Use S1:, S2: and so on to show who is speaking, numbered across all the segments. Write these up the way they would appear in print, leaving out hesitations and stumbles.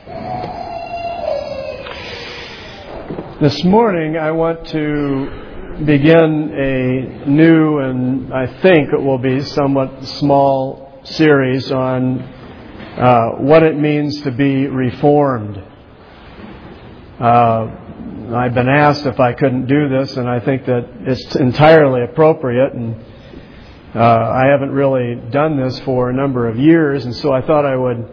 S1: This morning I want to begin a new and I think it will be somewhat small series on what it means to be reformed. I've been asked if I couldn't do this, and I think that it's entirely appropriate, and I haven't really done this for a number of years, and so I thought I would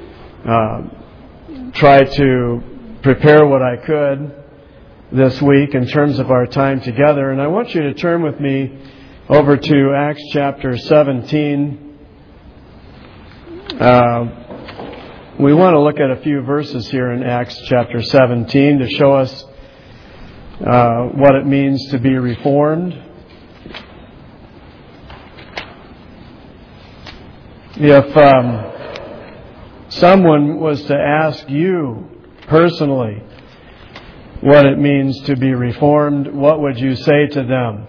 S1: try to prepare what I could this week in terms of our time together. And I want you to turn with me over to Acts chapter 17. We want to look at a few verses here in Acts chapter 17 to show us what it means to be reformed. If someone was to ask you personally what it means to be reformed, what would you say to them?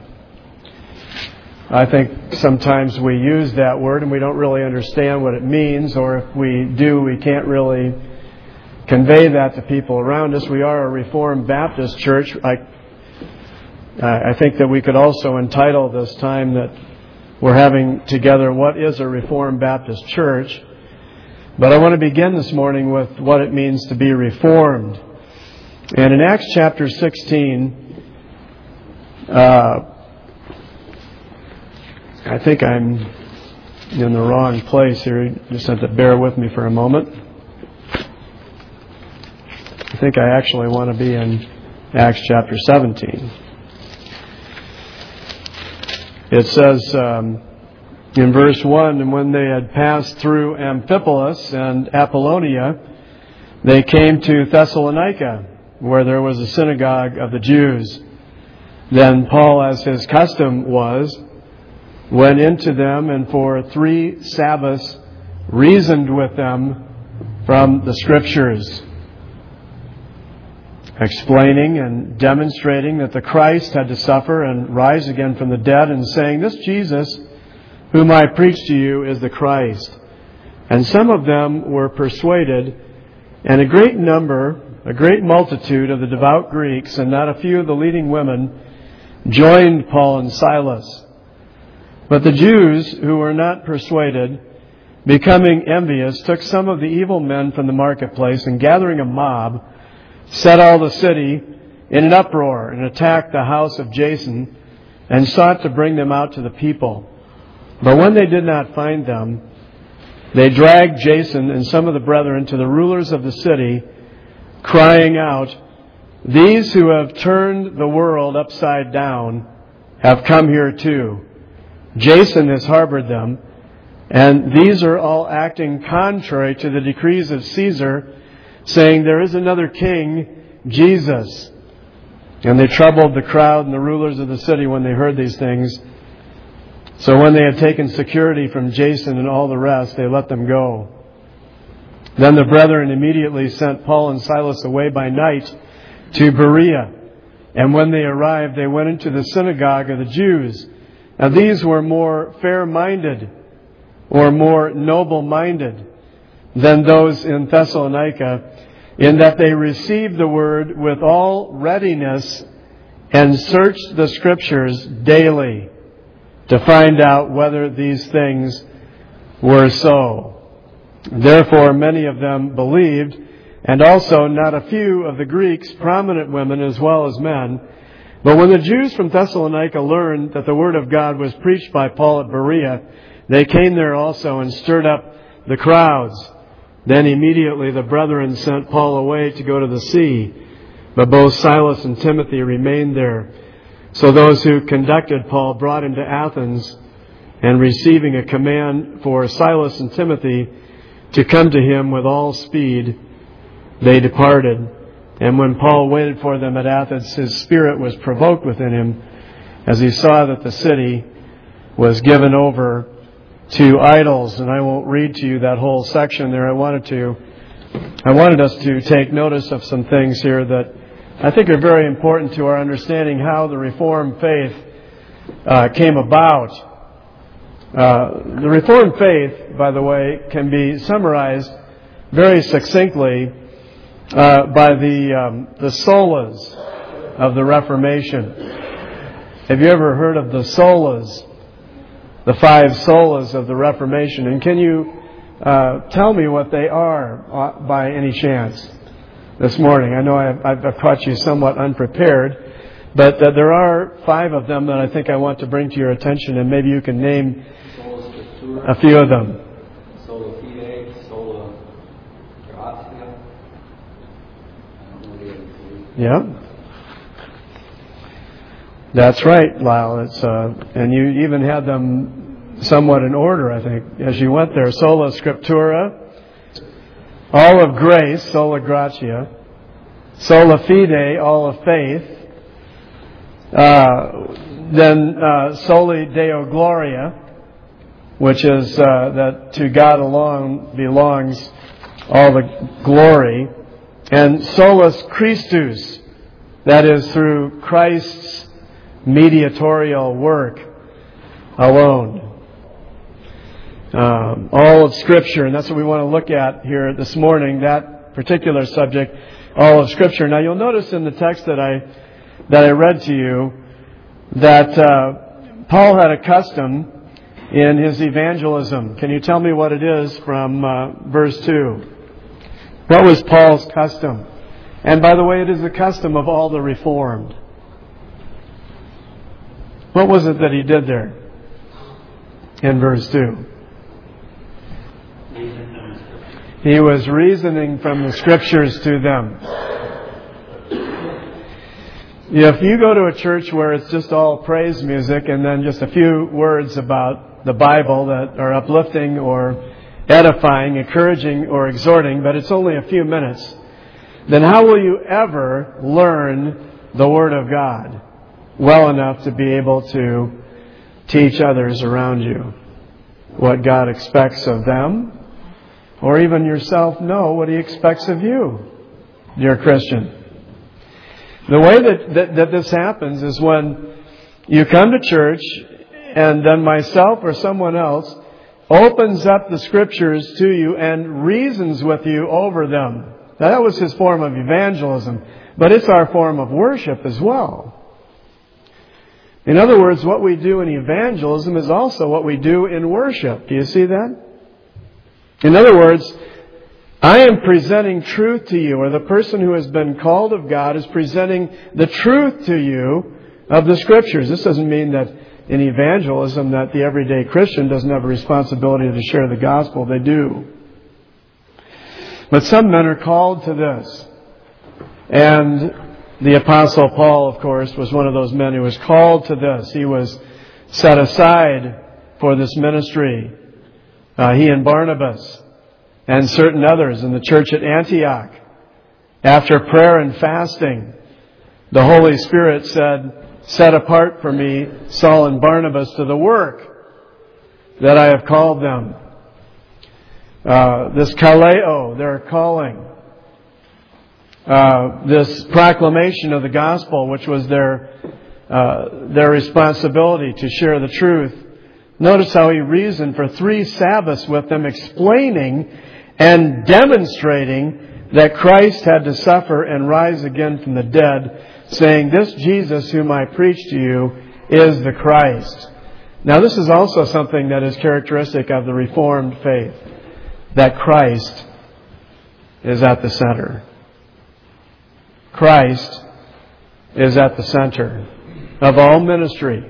S1: I think sometimes we use that word and we don't really understand what it means, or if we do, we can't really convey that to people around us. We are a Reformed Baptist church. I think that we could also entitle this time that we're having together, "What is a Reformed Baptist Church?" But I want to begin this morning with what it means to be reformed. And in Acts chapter 16, I think I'm in the wrong place here. You just have to bear with me for a moment. I think I actually want to be in Acts chapter 17. It says in verse 1, "And when they had passed through Amphipolis and Apollonia, they came to Thessalonica, where there was a synagogue of the Jews. Then Paul, as his custom was, went into them and for 3 Sabbaths reasoned with them from the Scriptures, explaining and demonstrating that the Christ had to suffer and rise again from the dead, and saying, 'This Jesus, whom I preach to you, is the Christ.' And some of them were persuaded, and a great multitude of the devout Greeks, and not a few of the leading women, joined Paul and Silas. But the Jews who were not persuaded, becoming envious, took some of the evil men from the marketplace, and gathering a mob, set all the city in an uproar, and attacked the house of Jason, and sought to bring them out to the people. But when they did not find them, they dragged Jason and some of the brethren to the rulers of the city, crying out, 'These who have turned the world upside down have come here too. Jason has harbored them, and these are all acting contrary to the decrees of Caesar, saying there is another king, Jesus.' And they troubled the crowd and the rulers of the city when they heard these things. So when they had taken security from Jason and all the rest, they let them go. Then the brethren immediately sent Paul and Silas away by night to Berea. And when they arrived, they went into the synagogue of the Jews. Now these were more fair-minded or more noble-minded than those in Thessalonica, in that they received the word with all readiness and searched the Scriptures daily to find out whether these things were so. Therefore many of them believed, and also not a few of the Greeks, prominent women as well as men. But when the Jews from Thessalonica learned that the word of God was preached by Paul at Berea, they came there also and stirred up the crowds. Then immediately the brethren sent Paul away to go to the sea, but both Silas and Timothy remained there. So those who conducted Paul brought him to Athens, and receiving a command for Silas and Timothy to come to him with all speed, they departed. And when Paul waited for them at Athens, his spirit was provoked within him, as he saw that the city was given over to idols. And I won't read to you that whole section there. I wanted us to take notice of some things here that I think are very important to our understanding how the Reformed faith came about. The Reformed faith, by the way, can be summarized very succinctly by the solas of the Reformation. Have you ever heard of the solas, the 5 solas of the Reformation? And can you tell me what they are by any chance this morning? I know I've caught you somewhat unprepared, but there are 5 of them that I think I want to bring to your attention, and maybe you can name a few of them.
S2: Sola fide, sola gratia.
S1: Yeah. That's right, Lyle. And you even had them somewhat in order, I think, as you went there. Sola Scriptura, all of grace, sola gratia, sola fide, all of faith, then soli Deo gloria, which is that to God alone belongs all the glory, and solus Christus, that is through Christ's mediatorial work alone. All of Scripture, and that's what we want to look at here this morning, that particular subject, all of Scripture. Now you'll notice in the text that I read to you that Paul had a custom in his evangelism. Can you tell me what it is from verse 2? What was Paul's custom? And by the way, it is the custom of all the Reformed. What was it that he did there in verse 2? He was reasoning from the Scriptures to them. If you go to a church where it's just all praise music and then just a few words about the Bible that are uplifting or edifying, encouraging or exhorting, but it's only a few minutes, then how will you ever learn the Word of God well enough to be able to teach others around you what God expects of them, or even yourself know what He expects of you, dear Christian? The way that this happens is when you come to church and then myself or someone else opens up the Scriptures to you and reasons with you over them. Now, that was his form of evangelism, but it's our form of worship as well. In other words, what we do in evangelism is also what we do in worship. Do you see that? In other words, I am presenting truth to you, or the person who has been called of God is presenting the truth to you of the Scriptures. This doesn't mean that in evangelism that the everyday Christian doesn't have a responsibility to share the gospel. They do. But some men are called to this. And the Apostle Paul, of course, was one of those men who was called to this. He was set aside for this ministry. He and Barnabas and certain others in the church at Antioch. After prayer and fasting, the Holy Spirit said, "Set apart for me Saul and Barnabas to the work that I have called them." This kaleo, their calling. This proclamation of the gospel, which was their responsibility to share the truth. Notice how he reasoned for 3 Sabbaths with them, explaining and demonstrating that Christ had to suffer and rise again from the dead, saying, "This Jesus whom I preach to you is the Christ." Now this is also something that is characteristic of the Reformed faith, that Christ is at the center. Christ is at the center of all ministry.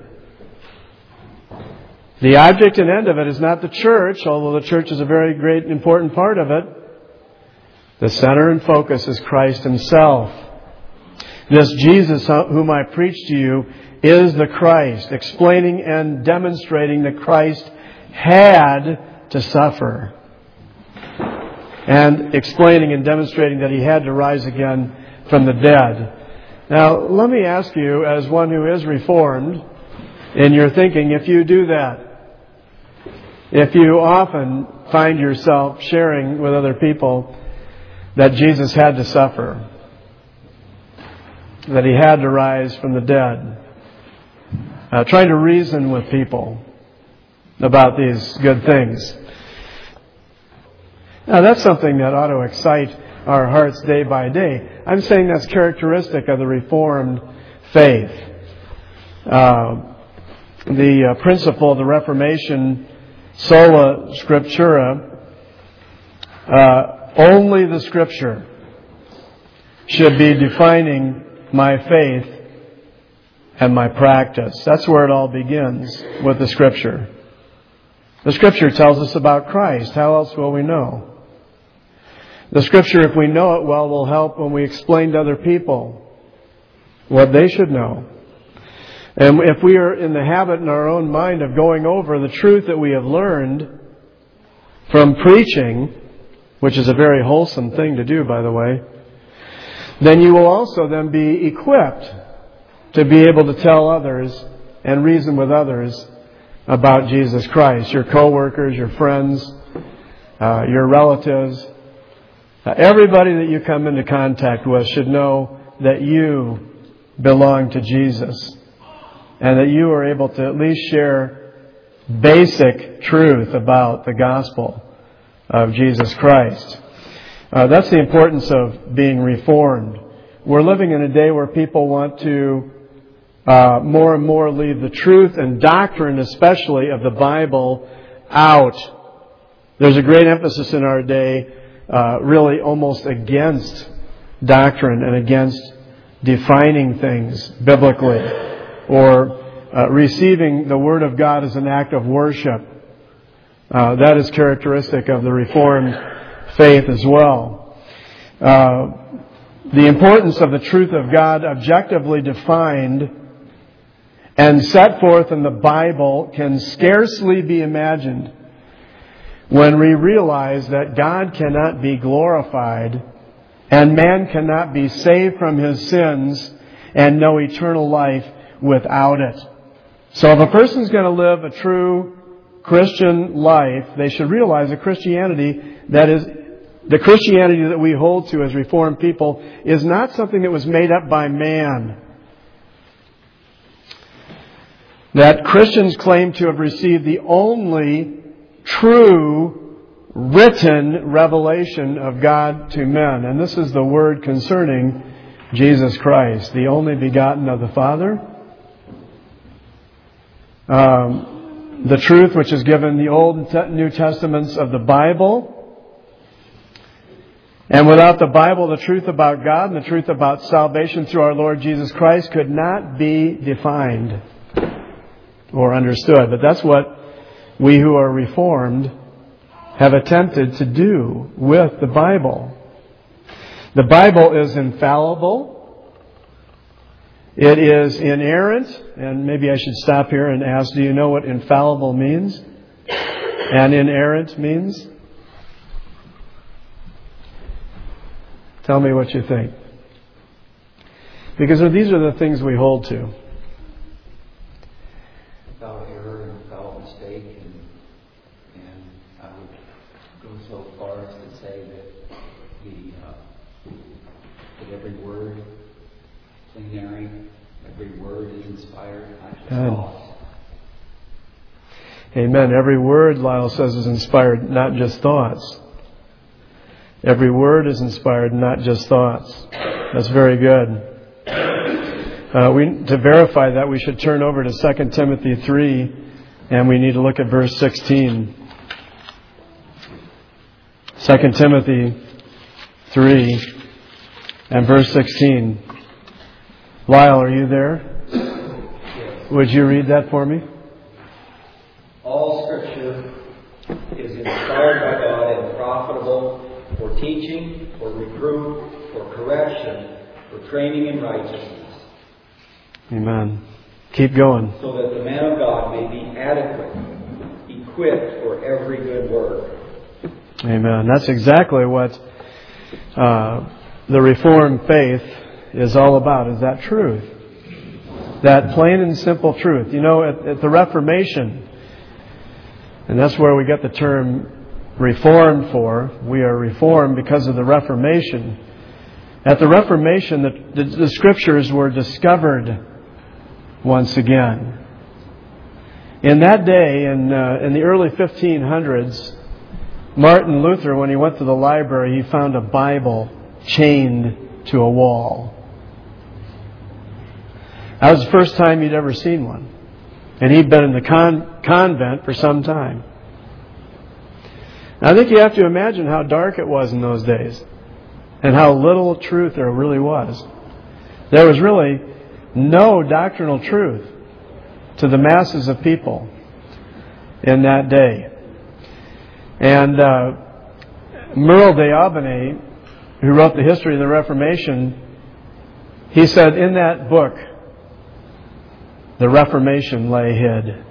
S1: The object and end of it is not the church, although the church is a very great and important part of it. The center and focus is Christ Himself. This Jesus whom I preach to you is the Christ, explaining and demonstrating that Christ had to suffer. And explaining and demonstrating that He had to rise again from the dead. Now, let me ask you, as one who is Reformed, in your thinking, if you do that, if you often find yourself sharing with other people that Jesus had to suffer, that He had to rise from the dead, trying to reason with people about these good things. Now, that's something that ought to excite our hearts day by day. I'm saying that's characteristic of the Reformed faith. The principle of the Reformation, sola scriptura, only the Scripture should be defining my faith and my practice. That's where it all begins, with the Scripture. The Scripture tells us about Christ. How else will we know? The Scripture, if we know it well, will help when we explain to other people what they should know. And if we are in the habit in our own mind of going over the truth that we have learned from preaching, which is a very wholesome thing to do, by the way, then you will also then be equipped to be able to tell others and reason with others about Jesus Christ. Your co-workers, your friends, your relatives, everybody that you come into contact with should know that you belong to Jesus and that you are able to at least share basic truth about the gospel of Jesus Christ. That's the importance of being reformed. We're living in a day where people want to more and more leave the truth and doctrine, especially of the Bible, out. There's a great emphasis in our day, really almost against doctrine and against defining things biblically or receiving the Word of God as an act of worship. That is characteristic of the Reformed faith as well. The importance of the truth of God objectively defined and set forth in the Bible can scarcely be imagined when we realize that God cannot be glorified and man cannot be saved from his sins and know eternal life without it. So if a person's going to live a true Christian life, they should realize that Christianity, that is, the Christianity that we hold to as Reformed people, is not something that was made up by man. That Christians claim to have received the only true written revelation of God to men. And this is the word concerning Jesus Christ, the only begotten of the Father. The truth which is given the Old and New Testaments of the Bible. And without the Bible, the truth about God and the truth about salvation through our Lord Jesus Christ could not be defined or understood. But that's what we who are Reformed have attempted to do with the Bible. The Bible is infallible. It is inerrant. And maybe I should stop here and ask, do you know what infallible means? And inerrant means? Tell me what you think. Because these are the things we hold to.
S2: Without error and without mistake, and I would go so far as to say that that every word, plenary, every word is inspired, not just thoughts.
S1: Amen. Every word, Lyle says, is inspired, not just thoughts. Every word is inspired, not just thoughts. That's very good. To verify that, we should turn over to 2 Timothy 3, and we need to look at verse 16. 2 Timothy 3 and verse 16. Lyle, are you there?
S2: Yes.
S1: Would you read that for me?
S2: All Scripture is inspired by God and profitable for teaching, for reproof, for correction, for training in righteousness.
S1: Amen. Keep going.
S2: So that the man of God may be adequate, equipped for every good work.
S1: Amen. That's exactly what the Reformed faith is all about, is that truth. That plain and simple truth. You know, at the Reformation, and that's where we get the term Reformed for. We are Reformed because of the Reformation. At the Reformation, the Scriptures were discovered once again. In that day, in the early 1500s, Martin Luther, when he went to the library, he found a Bible chained to a wall. That was the first time he'd ever seen one. And he'd been in the convent for some time. I think you have to imagine how dark it was in those days and how little truth there really was. There was really no doctrinal truth to the masses of people in that day. And Merle d'Aubigne, who wrote the history of the Reformation, he said in that book, the Reformation lay hid.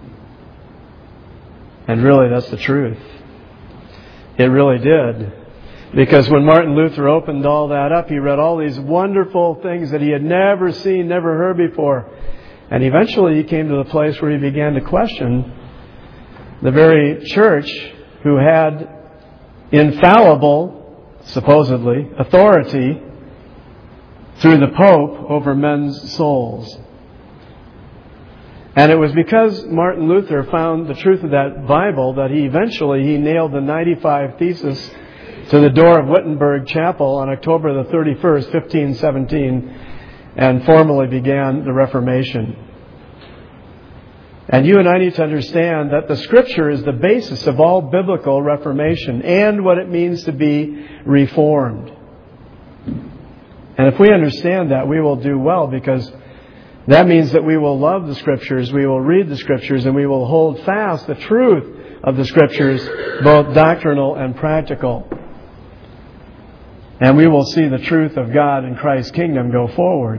S1: And really, that's the truth. It really did. Because when Martin Luther opened all that up, he read all these wonderful things that he had never seen, never heard before. And eventually he came to the place where he began to question the very church who had infallible, supposedly, authority through the Pope over men's souls. And it was because Martin Luther found the truth of that Bible that he nailed the 95 Theses to the door of Wittenberg Chapel on October the 31st, 1517, and formally began the Reformation. And you and I need to understand that the Scripture is the basis of all biblical reformation and what it means to be reformed. And if we understand that, we will do well, because that means that we will love the Scriptures, we will read the Scriptures, and we will hold fast the truth of the Scriptures, both doctrinal and practical. And we will see the truth of God and Christ's kingdom go forward,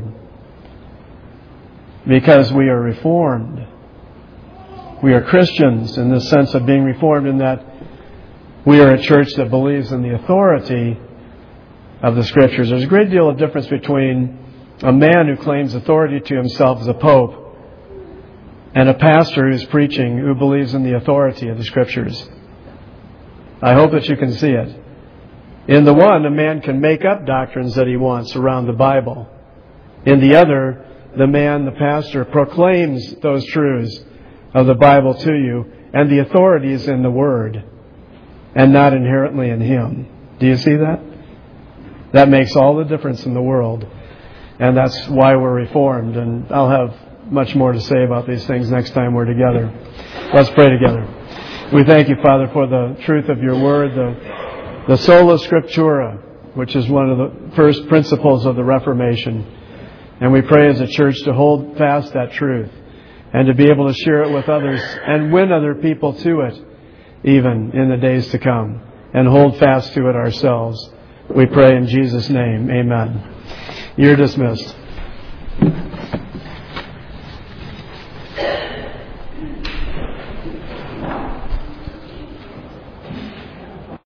S1: because we are reformed. We are Christians in the sense of being reformed, in that we are a church that believes in the authority of the Scriptures. There's a great deal of difference between a man who claims authority to himself as a pope and a pastor who's preaching, who believes in the authority of the Scriptures. I hope that you can see it. In the one, a man can make up doctrines that he wants around the Bible. In the other, the pastor, proclaims those truths of the Bible to you, and the authority is in the Word and not inherently in him. Do you see that? That makes all the difference in the world. And that's why we're reformed. And I'll have much more to say about these things next time we're together. Let's pray together. We thank you, Father, for the truth of your Word, the sola scriptura, which is one of the first principles of the Reformation. And we pray as a church to hold fast that truth and to be able to share it with others and win other people to it, even in the days to come, and hold fast to it ourselves. We pray in Jesus' name. Amen. You're dismissed.